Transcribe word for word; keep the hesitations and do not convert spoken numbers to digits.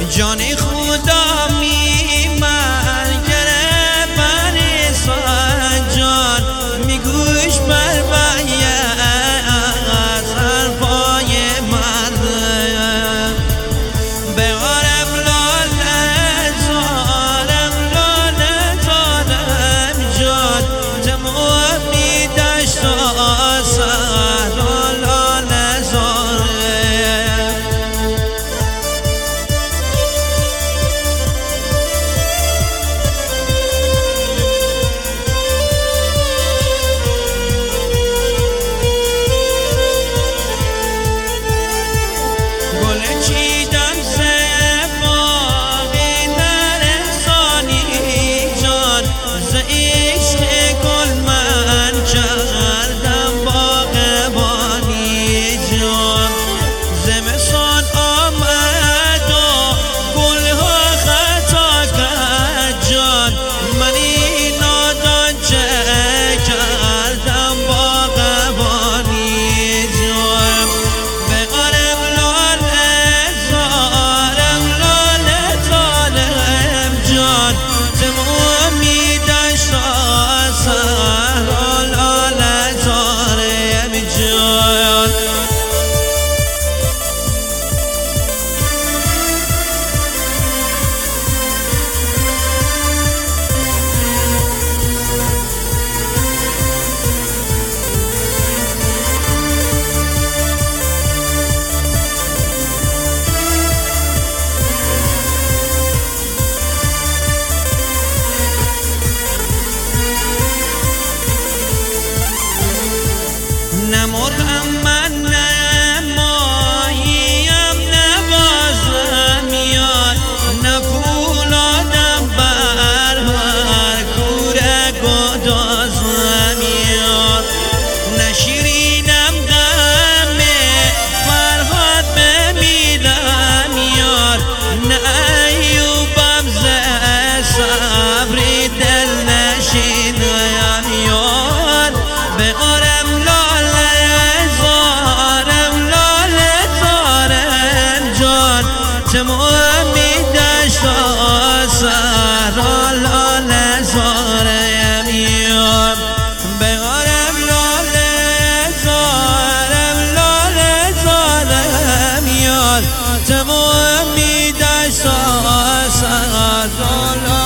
جان خدا می من گره بر سجاد میگوش بر بایه از حرفای من بهارم لاله زارم لاله زارم جان تمامی دشت و صحرا لاله زارم نمرغم من نه ماهیم نه بازم یار نه پولادم بر هر کوره گدازم یار نه شیرینم غم فرهاد بمیرم یار نه ایوبم ز صبری دل نشینم یار به آرم تمامی دشت و صحرا لاله زارم یار بهارم لاله زارم لاله زارم یار تمامی دشت و صحرا